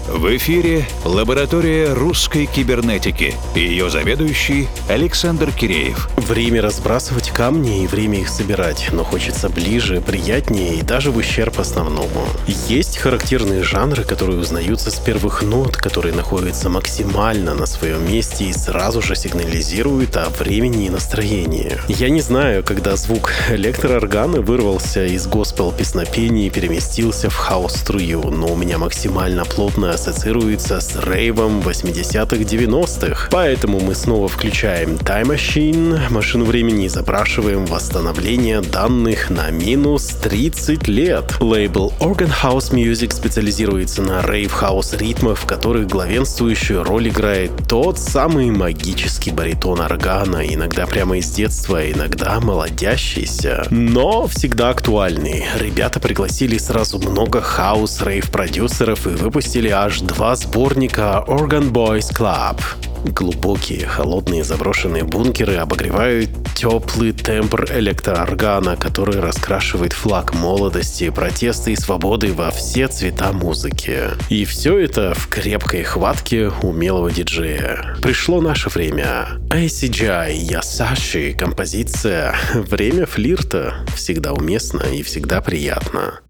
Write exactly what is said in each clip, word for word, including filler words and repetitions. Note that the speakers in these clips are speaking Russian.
В эфире лаборатория русской кибернетики и ее заведующий Александр Киреев. Время разбрасывать камни и время их собирать, но хочется ближе, приятнее и даже в ущерб основному. Есть характерные жанры, которые узнаются с первых нот, которые находятся максимально на своем месте и сразу же сигнализируют о времени и настроении. Я не знаю, когда звук электрооргана вырвался из госпел-песнопений и переместился в хаос-струю, но у меня максимально плотно ассоциируется с рейвом восьмидесятых-девяностых. Поэтому мы снова включаем Time Machine, машину времени, и запрашиваем восстановление данных на минус тридцать лет. Лейбл Organ House Music специализируется на рейв-хаус ритмах, в которых главенствующую роль играет тот самый магический баритон органа, иногда прямо из детства, иногда молодящийся, но всегда актуальный. Ребята пригласили сразу много хаус-рейв-продюсеров и выпустили аж два сборника Organ Boys Club. Глубокие, холодные заброшенные бункеры обогревают теплый тембр электрооргана, который раскрашивает флаг молодости, протеста и свободы во все цвета музыки. И все это в крепкой хватке умелого диджея. Пришло наше время. эй си джи ай Yasashi, композиция «Время флирта» всегда уместно и всегда приятно.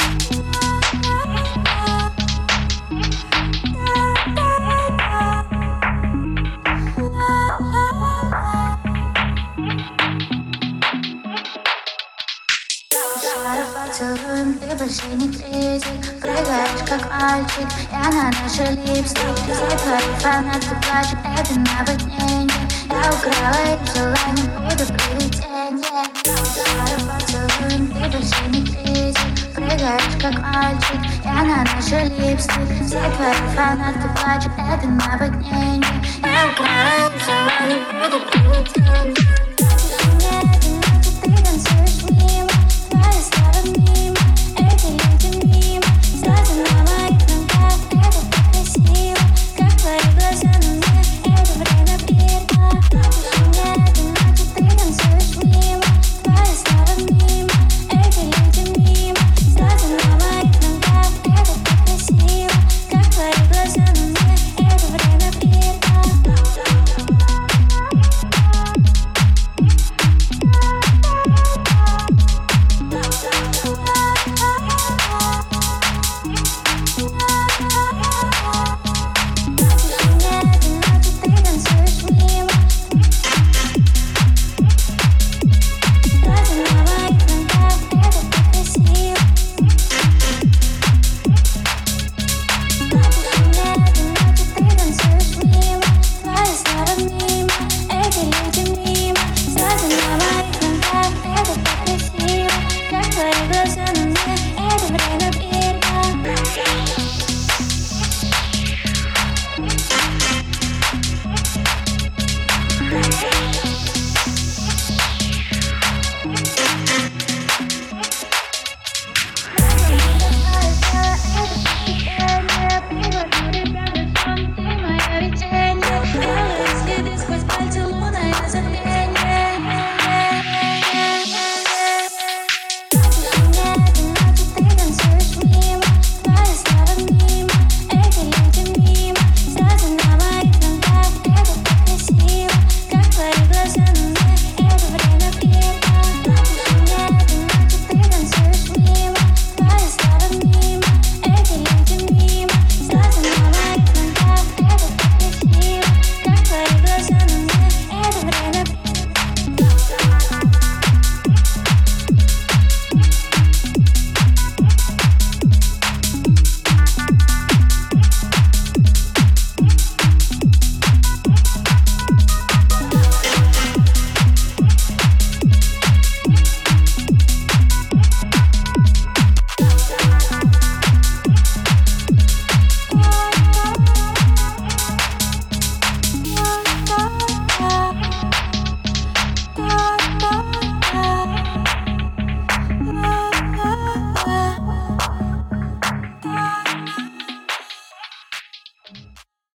Целуем, ты больше не критик. Прыгаешь как мальчик, я на наши липстик. Все твои фанатки плачут, это наводнение. Я украла их желание, буду привидение. Поцелуем, ты больше не критик. Прыгаешь как мальчик, я на наши липстик. Все твои фанатки плачут, это наводнение. Я украла их желание, буду привидение. Медленно ты танцуешь мимо.